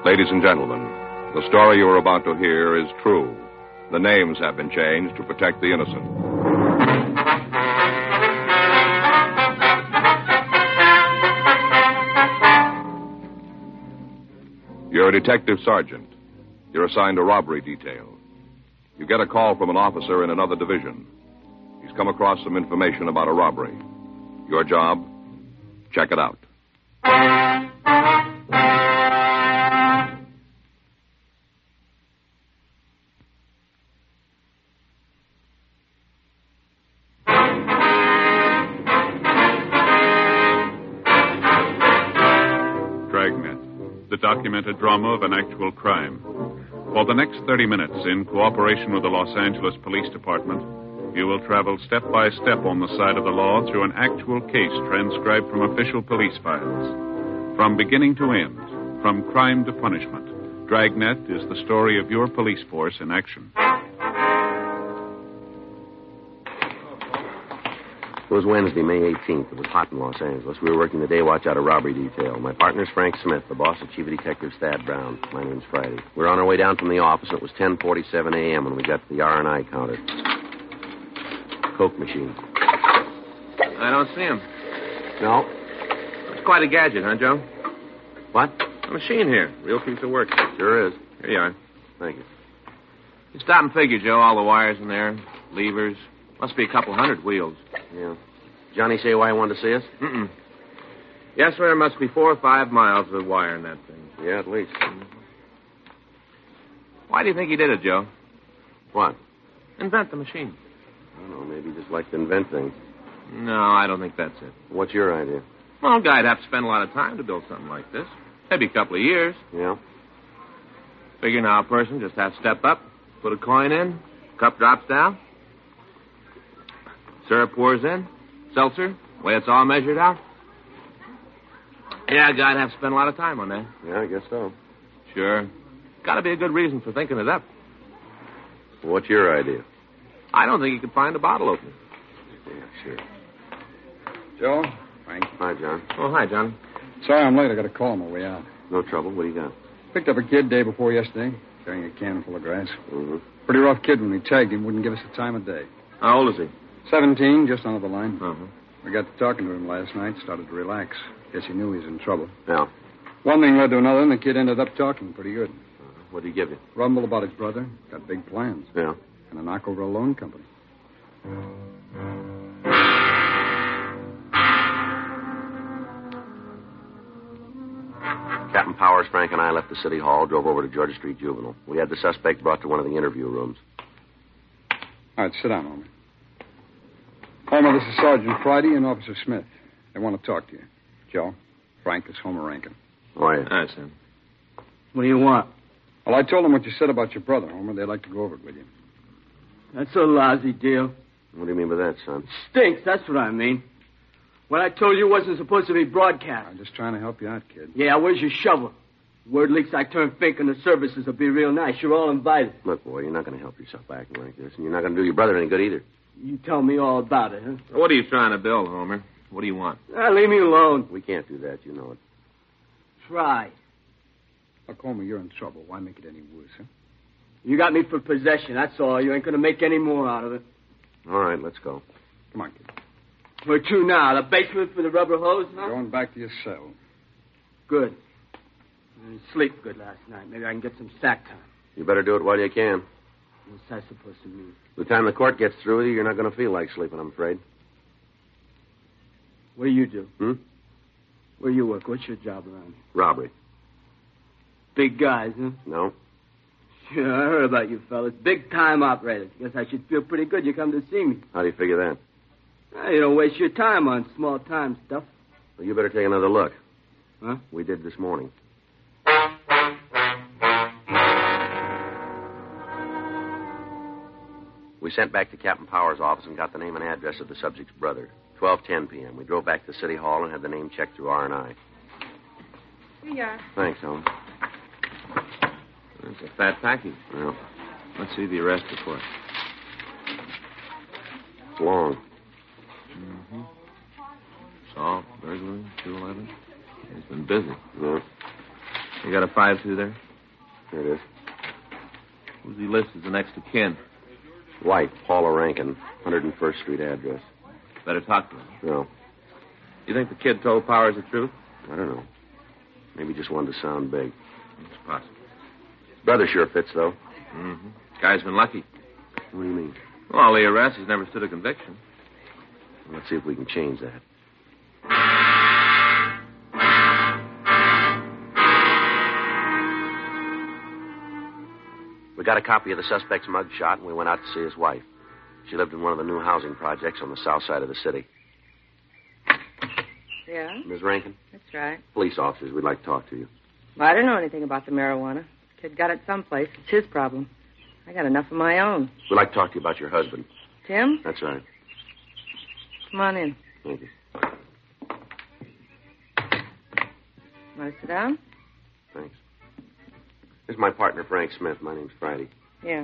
Ladies and gentlemen, the story you are about to hear is true. The names have been changed to protect the innocent. You're a detective sergeant. You're assigned a robbery detail. You get a call from an officer in another division. He's come across some information about a robbery. Your job? Check it out. Dragnet, the documented drama of an actual crime. For the next 30 minutes, in cooperation with the Los Angeles Police Department, you will travel step by step on the side of the law through an actual case transcribed from official police files. From beginning to end, from crime to punishment, Dragnet is the story of your police force in action. It was Wednesday, May 18th. It was hot in Los Angeles. We were working the day watch out of robbery detail. My partner's Frank Smith. The boss is Chief of Detectives Thad Brown. My name's Friday. We were on our way down from the office, and it was 10:47 a.m. when we got to the R&I counter. Coke machine. I don't see him. No? It's quite a gadget, huh, Joe? What? A machine here. Real piece of work. Sure is. Here you are. Thank you. You stop and figure, Joe. All the wires in there, levers. Must be a couple hundred wheels. Yeah. Johnny say why he wanted to see us? Mm-mm. Yes, sir, there must be 4 or 5 miles of wire in that thing. Yeah, at least. Why do you think he did it, Joe? What? Invent the machine. I don't know. Maybe he just liked to invent things. No, I don't think that's it. What's your idea? Well, a guy'd have to spend a lot of time to build something like this. Maybe a couple of years. Yeah? Figure now a person just has to step up, put a coin in, cup drops down. Syrup pours in. Seltzer, way it's all measured out. Yeah, a guy'd have to spend a lot of time on that. Yeah, I guess so. Sure. Got to be a good reason for thinking it up. Well, what's your idea? I don't think you could find a bottle opener. Yeah, sure. Joe? Frank. Hi, John. Oh, hi, Johnny. Sorry I'm late. I got a call on my way out. No trouble. What do you got? Picked up a kid day before yesterday, carrying a can full of grass. Mm-hmm. Pretty rough kid when we tagged him. Wouldn't give us the time of day. How old is he? 17, just under the line. Uh-huh. We got to talking to him last night, started to relax. Guess he knew he was in trouble. Yeah. One thing led to another, and the kid ended up talking pretty good. What did he give you? Rumbled about his brother. Got big plans. Yeah. And a knock over a loan company. Captain Powers, Frank, and I left the city hall, drove over to Georgia Street Juvenile. We had the suspect brought to one of the interview rooms. All right, sit down, Homer. Homer, this is Sergeant Friday and Officer Smith. They want to talk to you. Joe, Frank, this is Homer Rankin. Oh, yeah. Hi, Sam. What do you want? Well, I told them what you said about your brother, Homer. They'd like to go over it with you. That's a lousy deal. What do you mean by that, son? Stinks, that's what I mean. What I told you wasn't supposed to be broadcast. I'm just trying to help you out, kid. Yeah, where's your shovel? Word leaks I turn fake and the services will be real nice. You're all invited. Look, boy, you're not going to help yourself by acting like this, and you're not going to do your brother any good either. You tell me all about it, huh? What are you trying to build, Homer? What do you want? Leave me alone. We can't do that, you know it. Try. Look, Homer, you're in trouble. Why make it any worse, huh? You got me for possession, that's all. You ain't going to make any more out of it. All right, let's go. Come on, kid. Where to now? The basement for the rubber hose, huh? Going back to your cell. Good. I didn't sleep good last night. Maybe I can get some sack time. You better do it while you can. What's that supposed to mean? By the time the court gets through with you, you're not going to feel like sleeping, I'm afraid. What do you do? Where you work? What's your job around here? Robbery. Big guys, huh? No. Sure, I heard about you fellas. Big-time operators. Guess I should feel pretty good you come to see me. How do you figure that? Well, you don't waste your time on small-time stuff. Well, you better take another look. Huh? We did this morning. We sent back to Captain Powers' office and got the name and address of the subject's brother. 12:10 p.m. We drove back to City Hall and had the name checked through R&I. Here you are. Thanks, Helen. It's a fat package. Well, Let's see the arrest report. it's long. Mm-hmm. Assault, burglary, 211. He's been busy. Yeah. You got a 5-2 there? There it is. Who's he list as the next of kin? White, Paula Rankin, 101st Street address. Better talk to him. No, You think the kid told Powers the truth? I don't know. Maybe just wanted to sound big. It's possible. Brother sure fits, though. Mm-hmm. Guy's been lucky. What do you mean? Well, all the arrests, he's never stood a conviction. Let's see if we can change that. We got a copy of the suspect's mug shot, and we went out to see his wife. She lived in one of the new housing projects on the south side of the city. Yeah, Ms. Rankin? that's right. Police officers, we'd like to talk to you. Well, I don't know anything about the marijuana. Kid got it someplace. It's his problem. I got enough of my own. We'd like to talk to you about your husband. Tim, That's right. come on in. Thank you. Want to sit down? Thanks. This is my partner, Frank Smith. My name's Friday. Yeah.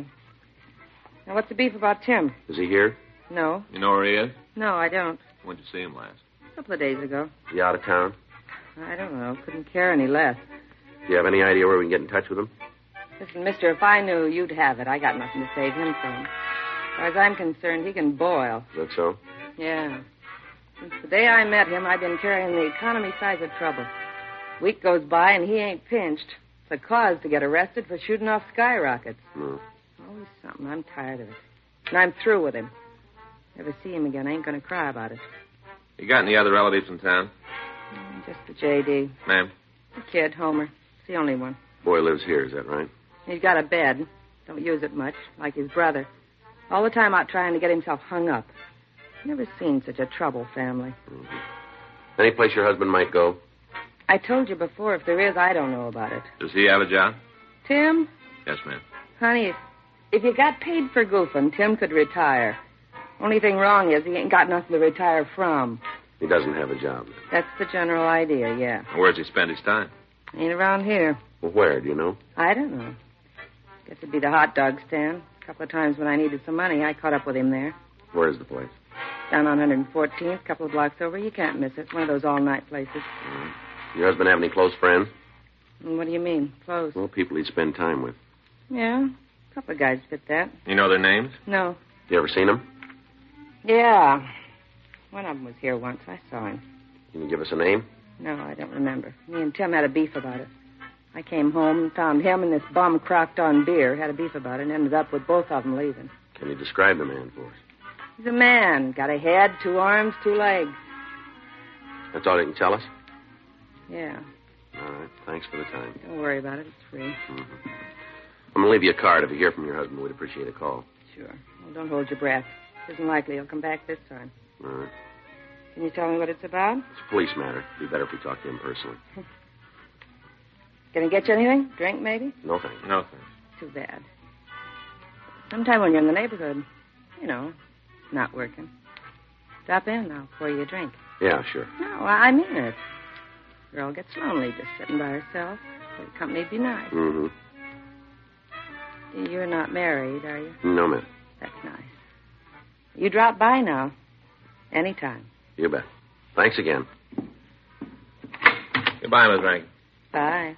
Now, what's the beef about Tim? Is he here? No. You know where he is? No, I don't. When'd you see him last? A couple of days ago. Is he out of town? I don't know. Couldn't care any less. Do you have any idea where we can get in touch with him? Listen, mister, if I knew, you'd have it. I got nothing to save him from. As far as I'm concerned, he can boil. Is that so? Yeah. Since the day I met him, I've been carrying the economy size of trouble. Week goes by and he ain't pinched. It's a cause to get arrested for shooting off skyrockets. No. Always something. I'm tired of it. And I'm through with him. Never see him again. I ain't going to cry about it. You got any other relatives in town? Just the J.D. Ma'am? The kid, Homer. It's the only one. Boy lives here, is that right? He's got a bed. Don't use it much, like his brother. All the time out trying to get himself hung up. Never seen such a trouble family. Mm-hmm. Any place your husband might go? I told you before, if there is, I don't know about it. Does he have a job? Tim? Yes, ma'am. Honey, if you got paid for goofing, Tim could retire. Only thing wrong is he ain't got nothing to retire from. He doesn't have a job. That's the general idea, yeah. Where's he spend his time? Ain't around here. Well, where, do you know? I don't know. Guess it'd be the hot dog stand. A couple of times when I needed some money, I caught up with him there. Where's the place? Down on 114th, a couple of blocks over. You can't miss it. One of those all-night places. Mm-hmm. Your husband have any close friends? And what do you mean, close? Well, people he'd spend time with. Yeah, a couple of guys fit that. You know their names? No. You ever seen them? Yeah. One of them was here once. I saw him. Can you give us a name? No, I don't remember. Me and Tim had a beef about it. I came home and found him and this bum crocked on beer. Had a beef about it and ended up with both of them leaving. Can you describe the man for us? He's a man. Got a head, 2 arms, 2 legs. That's all you can tell us? Yeah. All right. Thanks for the time. Don't worry about it. It's free. Mm-hmm. I'm going to leave you a card. If you hear from your husband, we'd appreciate a call. Sure. Well, don't hold your breath. Isn't likely he'll come back this time. All right. Can you tell me what it's about? It's a police matter. It'd be better if we talked to him personally. Can I get you anything? Drink, maybe? No, thanks. No, thanks. Too bad. Sometime when you're in the neighborhood, you know, not working, drop in. I'll pour you a drink. Yeah, sure. No, I mean it. Girl gets lonely just sitting by herself. So the company'd be nice. Mm-hmm. You're not married, are you? No, ma'am. That's nice. You drop by now. Anytime. You bet. Thanks again. Goodbye, Miss Rankin. Bye.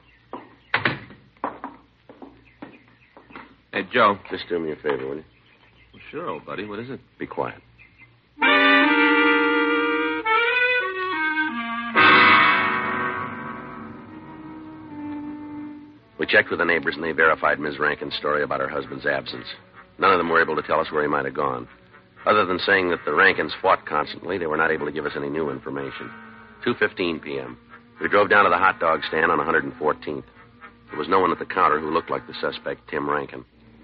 Hey, Joe. Just do me a favor, will you? Well, sure, old buddy. What is it? Be quiet. We checked with the neighbors, and they verified Ms. Rankin's story about her husband's absence. None of them were able to tell us where he might have gone. Other than saying that the Rankins fought constantly, they were not able to give us any new information. 2:15 p.m. We drove down to the hot dog stand on 114th. There was no one at the counter who looked like the suspect, Tim Rankin.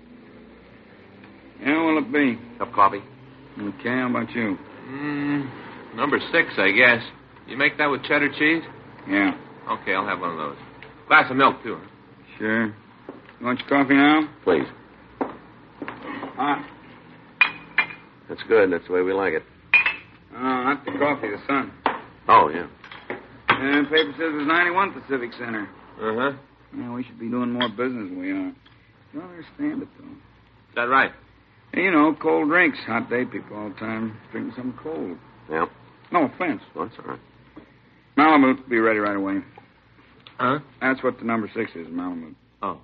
Yeah, what'll it be? Cup of coffee? Okay, how about you? Number 6, I guess. You make that with cheddar cheese? Yeah. Okay, I'll have one of those. Glass of milk, too. Sure. You want your coffee now? Please. Hot. That's good. That's the way we like it. Oh, not the coffee, the sun. Oh, yeah. The paper says there's 91 Pacific Center. Uh-huh. Yeah, we should be doing more business than we are. Don't understand it, though. Is that right? Hey, you know, cold drinks. Hot day people all the time drinking something cold. Yeah. No offense. Well, that's all right. Malibu, be ready right away. Huh? That's what the number 6 is, Malamute. Oh.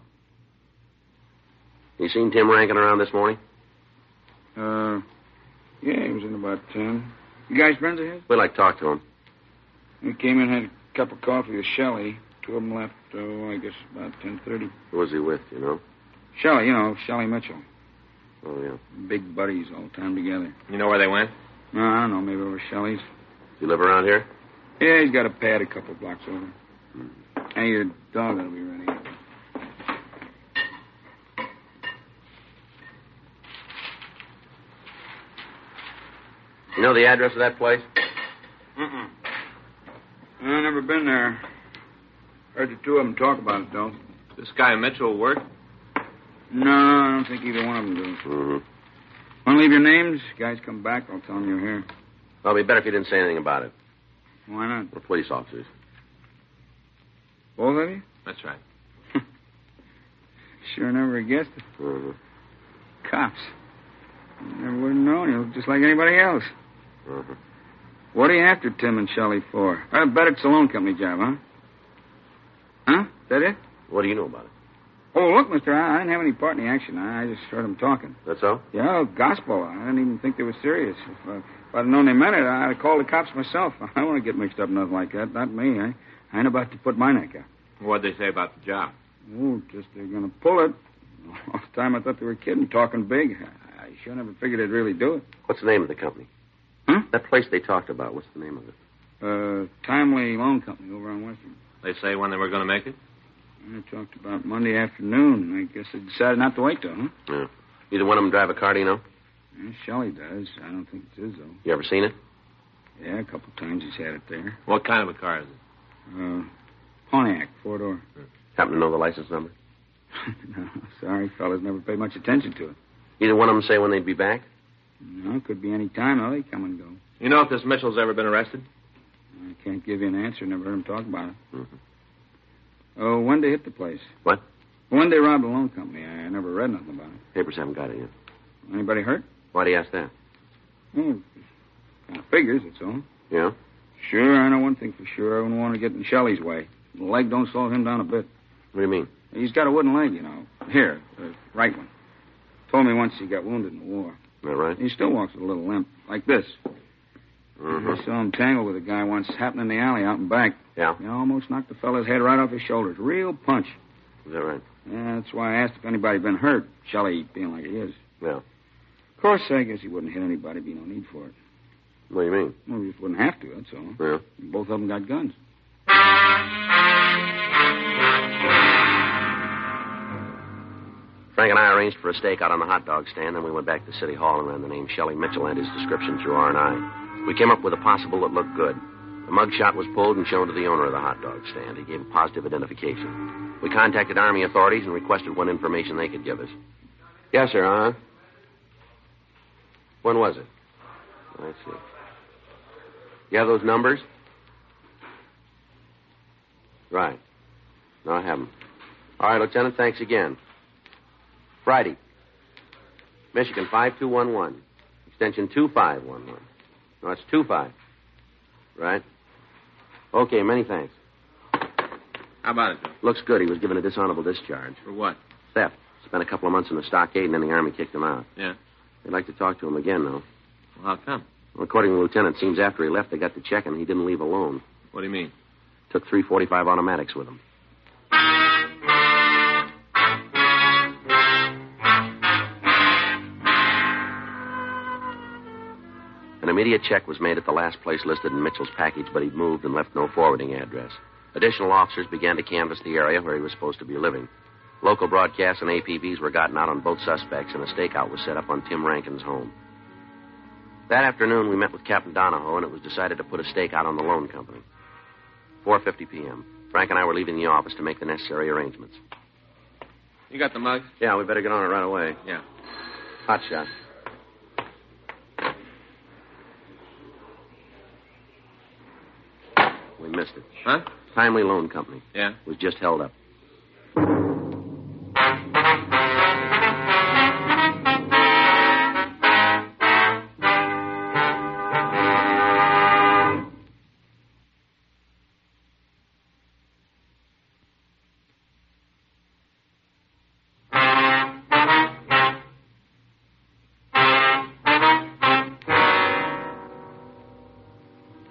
You seen Tim Rankin around this morning? Yeah, he was in about 10. You guys friends of his? We'd like to talk to him. He came in, had a cup of coffee with Shelley. Two of them left, I guess, about 10:30. Who was he with, you know? Shelley, Shelley Mitchell. Oh, yeah. Big buddies all the time together. You know where they went? No, I don't know, maybe over Shelley's. You live around here? Yeah, he's got a pad a couple blocks over. Hey, your dog ought to be ready. You know the address of that place? I've never been there. Heard the two of them talk about it, though. This guy Mitchell work? No, I don't think either one of them do. Mm-hmm. Want to leave your names? Guys come back, I'll tell them you're here. Well, it'd be better if you didn't say anything about it. Why not? We're police officers. Both of you? That's right. Sure never guessed it. Mm-hmm. Cops. Never would have known. You look just like anybody else. Mm-hmm. What are you after Tim and Shelley for? I bet it's a loan company job, huh? Huh? Is that it? What do you know about it? Oh, look, mister, I didn't have any part in the action. I just heard them talking. That's all? Yeah, gospel. I didn't even think they were serious. If I'd known they meant it, I'd have called the cops myself. I don't want to get mixed up in nothing like that. Not me. I ain't about to put my neck out. What'd they say about the job? Oh, just they're going to pull it. All the time I thought they were kidding, talking big. I sure never figured they'd really do it. What's the name of the company? Huh? That place they talked about, what's the name of it? Timely Loan Company over on Western. They say when they were going to make it? I talked about Monday afternoon. I guess they decided not to wait, though, huh? Yeah. Either one of them drive a car, do you know? Yeah, Shelley does. I don't think it's his, though. You ever seen it? Yeah, a couple times he's had it there. What kind of a car is it? Pontiac, 4-door. Happen to know the license number? No, sorry, fellas never paid much attention to it. Either one of them say when they'd be back? No, could be any time, though. They come and go. You know if this Mitchell's ever been arrested? I can't give you an answer. Never heard him talk about it. Mm-hmm. Oh, when they hit the place? What? When they robbed the loan company. I never read nothing about it. Papers haven't got it yet. Anybody hurt? Why do you ask that? Oh, kind of figures, that's all. Yeah? Sure, I know one thing for sure. I wouldn't want to get in Shelley's way. The leg don't slow him down a bit. What do you mean? He's got a wooden leg, you know. Here, the right one. Told me once he got wounded in the war. Is that right? He still walks with a little limp, like this. Mm-hmm. I saw him tangle with a guy once, happened in the alley out in back. Yeah? He almost knocked the fella's head right off his shoulders. Real punch. Is that right? Yeah, that's why I asked if anybody been hurt. Shelley being like he is. Yeah. Of course, I guess he wouldn't hit anybody. Be no need for it. What do you mean? Well, he just wouldn't have to, that's all. Yeah. Both of them got guns. Frank and I arranged for a stakeout on the hot dog stand, then we went back to City Hall and ran the name Shelley Mitchell and his description through R&I. We came up with a possible that looked good. The mugshot was pulled and shown to the owner of the hot dog stand. He gave a positive identification. We contacted Army authorities and requested what information they could give us. Yes, sir, huh? When was it? I see. You have those numbers? Right. No, I haven't. All right, Lieutenant, thanks again. Friday. Michigan 5211. Extension 2511. No, it's 25. Right? Okay, many thanks. How about it, Joe? Looks good. He was given a dishonorable discharge. For what? Theft. Spent a couple of months in the stockade, and then the Army kicked him out. Yeah. They'd like to talk to him again, though. Well, how come? Well, according to the lieutenant, it seems after he left, they got to checking. He didn't leave alone. What do you mean? Took 345 automatics with him. An immediate check was made at the last place listed in Mitchell's package, but he'd moved and left no forwarding address. Additional officers began to canvass the area where he was supposed to be living. Local broadcasts and APVs were gotten out on both suspects, and a stakeout was set up on Tim Rankin's home. That afternoon, we met with Captain Donahoe, and it was decided to put a stakeout on the loan company. 4:50 p.m. Frank and I were leaving the office to make the necessary arrangements. You got the mugs? Yeah, we better get on it right away. Yeah. Hot shot. We missed it. Huh? Timely Loan Company. Yeah. Was just held up.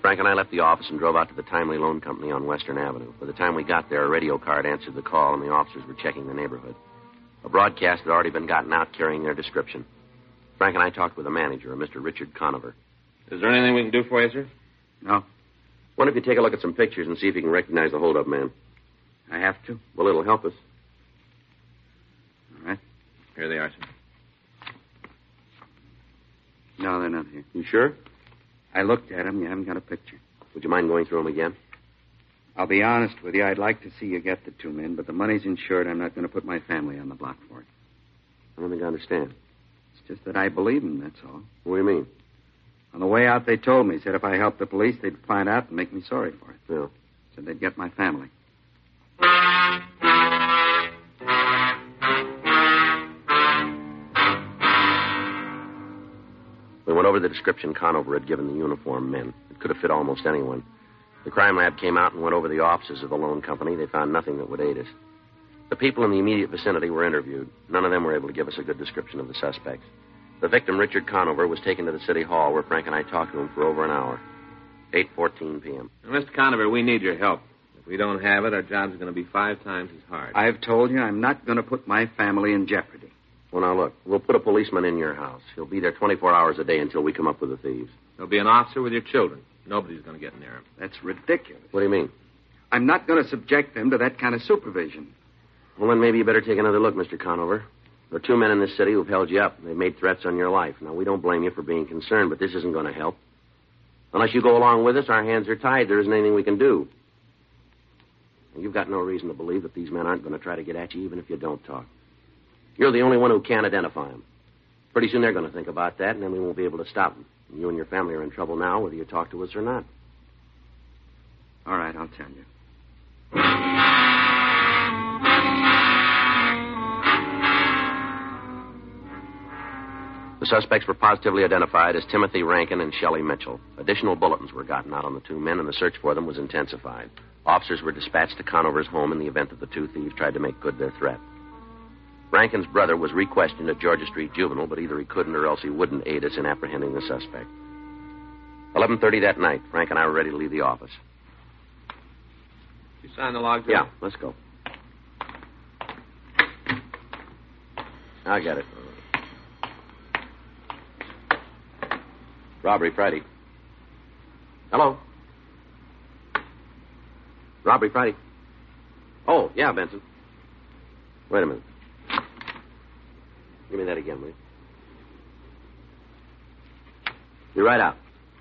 Frank and I left the office and drove out to the Timely Loan Company on Western Avenue. By the time we got there, a radio card answered the call, and the officers were checking the neighborhood. A broadcast had already been gotten out carrying their description. Frank and I talked with the manager, a Mr. Richard Conover. Is there anything we can do for you, sir? No. Wonder if you take a look at some pictures and see if you can recognize the hold-up man. I have to? Well, it'll help us. All right. Here they are, sir. No, they're not here. You sure? I looked at them. You haven't got a picture. Would you mind going through them again? I'll be honest with you. I'd like to see you get the two men, but the money's insured. I'm not going to put my family on the block for it. I don't think I understand. It's just that I believe them, that's all. What do you mean? On the way out, they told me. Said if I helped the police, they'd find out and make me sorry for it. Yeah. Said they'd get my family. We went over the description Conover had given the uniformed men. It could have fit almost anyone. The crime lab came out and went over the offices of the loan company. They found nothing that would aid us. The people in the immediate vicinity were interviewed. None of them were able to give us a good description of the suspects. The victim, Richard Conover, was taken to the city hall where Frank and I talked to him for over an hour. 8:14 p.m. Mr. Conover, we need your help. If we don't have it, our job's going to be 5 times as hard. I've told you I'm not going to put my family in jeopardy. Well, now, look, we'll put a policeman in your house. He'll be there 24 hours a day until we come up with the thieves. There'll be an officer with your children. Nobody's going to get near him. That's ridiculous. What do you mean? I'm not going to subject them to that kind of supervision. Well, then maybe you better take another look, Mr. Conover. There are 2 men in this city who've held you up. They've made threats on your life. Now, we don't blame you for being concerned, but this isn't going to help. Unless you go along with us, our hands are tied. There isn't anything we can do. And you've got no reason to believe that these men aren't going to try to get at you, even if you don't talk. You're the only one who can identify them. Pretty soon they're going to think about that, and then we won't be able to stop them. You and your family are in trouble now, whether you talk to us or not. All right, I'll tell you. The suspects were positively identified as Timothy Rankin and Shelley Mitchell. Additional bulletins were gotten out on the 2 men, and the search for them was intensified. Officers were dispatched to Conover's home in the event that the 2 thieves tried to make good their threat. Rankin's brother was re-questioned at Georgia Street Juvenile, but either he couldn't or else he wouldn't aid us in apprehending the suspect. 11:30 that night, Frank and I were ready to leave the office. You signed the log, Joe? Yeah, let's go. I got it. Robbery Friday. Hello? Robbery Friday. Oh, yeah, Benson. Wait a minute. Give me that again, will you? Be right out.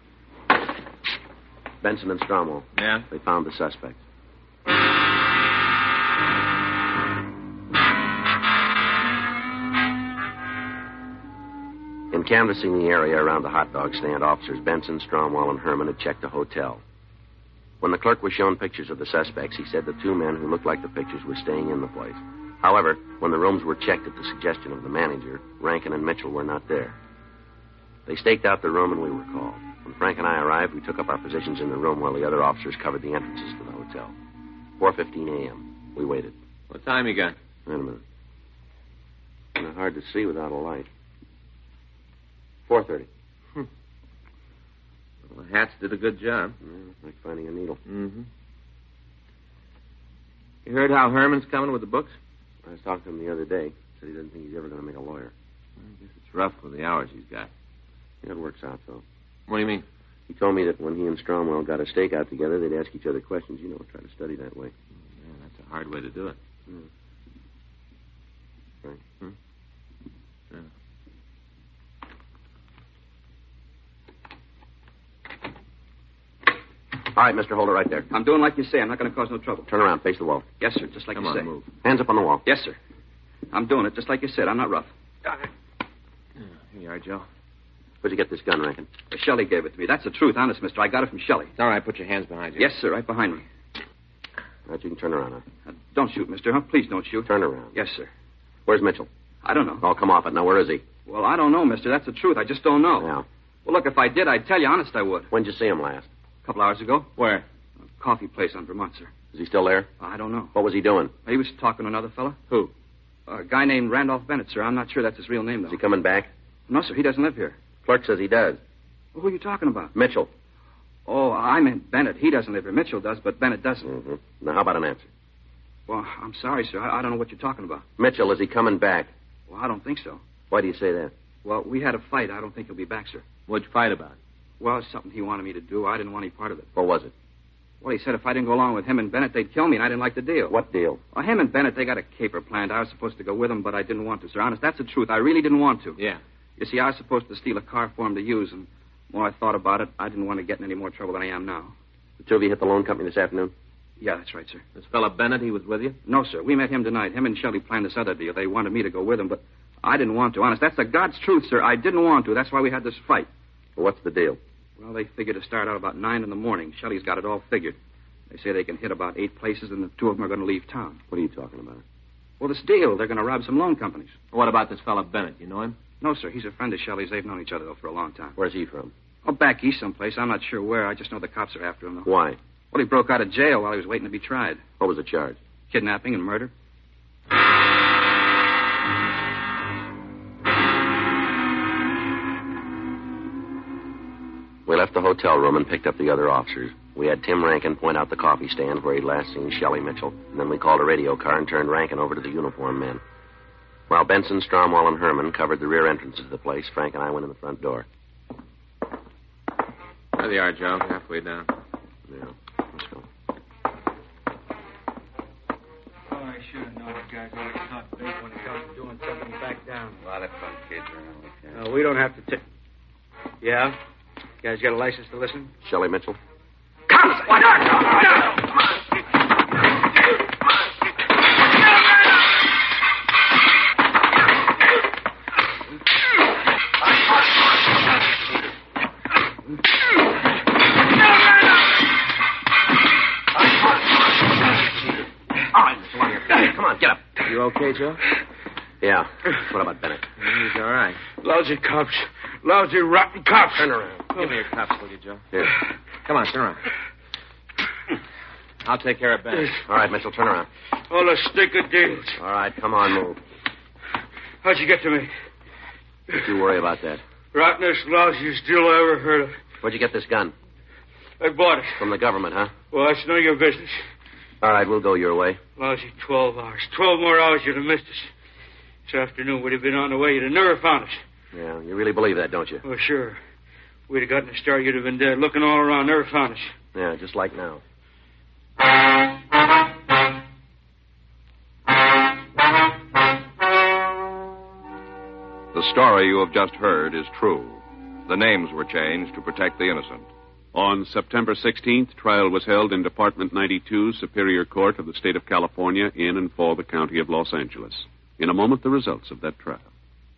Benson and Stromwell. Yeah? They found the suspect. In canvassing the area around the hot dog stand, officers Benson, Stromwell, and Herman had checked a hotel. When the clerk was shown pictures of the suspects, he said the 2 men who looked like the pictures were staying in the place. However, when the rooms were checked at the suggestion of the manager, Rankin and Mitchell were not there. They staked out the room and we were called. When Frank and I arrived, we took up our positions in the room while the other officers covered the entrances to the hotel. 4:15 a.m. We waited. What time you got? Wait a minute. Kind of hard to see without a light. 4:30. Well, the hats did a good job. Yeah, like finding a needle. Mm-hmm. You heard how Herman's coming with the books? I was talking to him the other day. Said he doesn't think he's ever going to make a lawyer. I guess it's rough with the hours he's got. Yeah, it works out, though. What do you mean? He told me that when he and Stromwell got a stakeout together, they'd ask each other questions. You know, try to study that way. Yeah, that's a hard way to do it. Right. Yeah. All right, Mr. Holder, right there. I'm doing like you say. I'm not going to cause no trouble. Turn around, face the wall. Yes, sir, just like Come you on, say. move. Hands up on the wall. Yes, sir. I'm doing it just like you said. I'm not rough. Here you are, Joe. Where'd you get this gun, Rankin? Shelley gave it to me. That's the truth, honest, mister. I got it from Shelley. All right, put your hands behind you. Yes, sir, right behind me. All right, you can turn around now. Don't shoot, mister. Huh? Please don't shoot. Turn around. Yes, sir. Where's Mitchell? I don't know. Oh, come off it. Now, where is he? Well, I don't know, mister. That's the truth. I just don't know. Yeah. Well, look, if I did, I'd tell you. Honest, I would. When'd you see him last? A couple hours ago. Where? A coffee place on Vermont, sir. Is he still there? I don't know. What was he doing? He was talking to another fella. Who? A guy named Randolph Bennett, sir. I'm not sure that's his real name, though. Is he coming back? No, sir. He doesn't live here. Clerk says he does. Well, who are you talking about? Mitchell. Oh, I meant Bennett. He doesn't live here. Mitchell does, but Bennett doesn't. Mm-hmm. Now, how about an answer? Well, I'm sorry, sir. I don't know what you're talking about. Mitchell, is he coming back? Well, I don't think so. Why do you say that? Well, we had a fight. I don't think he'll be back, sir. What'd you fight about? Well, it's something he wanted me to do. I didn't want any part of it. What was it? Well, he said if I didn't go along with him and Bennett, they'd kill me, and I didn't like the deal. What deal? Well, him and Bennett, they got a caper planned. I was supposed to go with them, but I didn't want to, sir. Honest, that's the truth. I really didn't want to. Yeah. You see, I was supposed to steal a car for him to use, and the more I thought about it, I didn't want to get in any more trouble than I am now. The two of you hit the loan company this afternoon? Yeah, that's right, sir. This fella Bennett, he was with you? No, sir. We met him tonight. Him and Shelley planned this other deal. They wanted me to go with them, but I didn't want to. Honest, that's the God's truth, sir. I didn't want to. That's why we had this fight. Well, what's the deal? Well, they figured to start out about 9 in the morning. Shelley's got it all figured. They say they can hit about 8 places, and the two of them are going to leave town. What are you talking about? Well, this deal, they're going to rob some loan companies. What about this fella Bennett? You know him? No, sir. He's a friend of Shelley's. They've known each other, though, for a long time. Where's he from? Oh, back east someplace. I'm not sure where. I just know the cops are after him, though. Why? Well, he broke out of jail while he was waiting to be tried. What was the charge? Kidnapping and murder. We left the hotel room and picked up the other officers. We had Tim Rankin point out the coffee stand where he'd last seen Shelley Mitchell, and then we called a radio car and turned Rankin over to the uniformed men. While Benson, Stromwell, and Herman covered the rear entrances of the place, Frank and I went in the front door. There they are, Joe. Halfway down. Yeah, let's go. Oh, I should have known you guys always talk big when it comes to doing something back down. A lot of fun kids around. We don't have to take... Yeah? You guys got a license to listen? Shelley Mitchell? Come! What? Come on, get up. You okay, Joe? Yeah. What about Bennett? He's all right. Lousy cops. Lousy, rotten cops. Turn around. Give me your cuffs, will you, Joe? Here. Come on, turn around. I'll take care of Bennett. All right, Mitchell, turn around. All a stick of deals. All right, come on, move. How'd you get to me? Don't you worry about that. Rottenest, lousiest deal I ever heard of. Where'd you get this gun? I bought it. From the government, huh? Well, that's none of your business. All right, we'll go your way. Lousy 12 hours. 12 more hours you'd have missed us. This afternoon, we'd have been on the way. You'd have never found us. Yeah, you really believe that, don't you? Oh, sure. If we'd have gotten a start, you'd have been dead. Looking all around, never found us. Yeah, just like now. The story you have just heard is true. The names were changed to protect the innocent. On September 16th, trial was held in Department 92, Superior Court of the State of California, in and for the County of Los Angeles. In a moment, the results of that trial.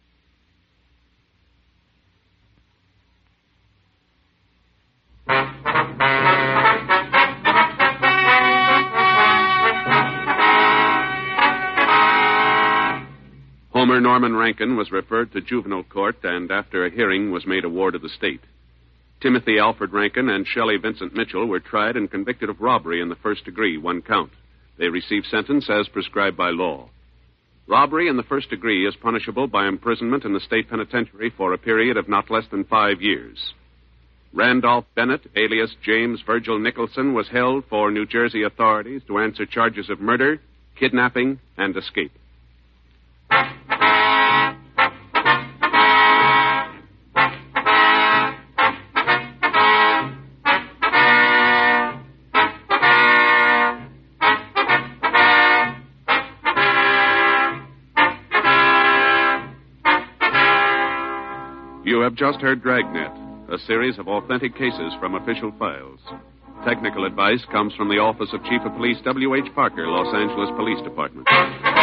Homer Norman Rankin was referred to juvenile court and, after a hearing, was made a ward of the state. Timothy Alfred Rankin and Shelley Vincent Mitchell were tried and convicted of robbery in the first degree, 1 count. They received sentence as prescribed by law. Robbery in the first degree is punishable by imprisonment in the state penitentiary for a period of not less than 5 years. Randolph Bennett, alias James Virgil Nicholson, was held for New Jersey authorities to answer charges of murder, kidnapping, and escape. You have just heard Dragnet, a series of authentic cases from official files. Technical advice comes from the Office of Chief of Police W.H. Parker, Los Angeles Police Department.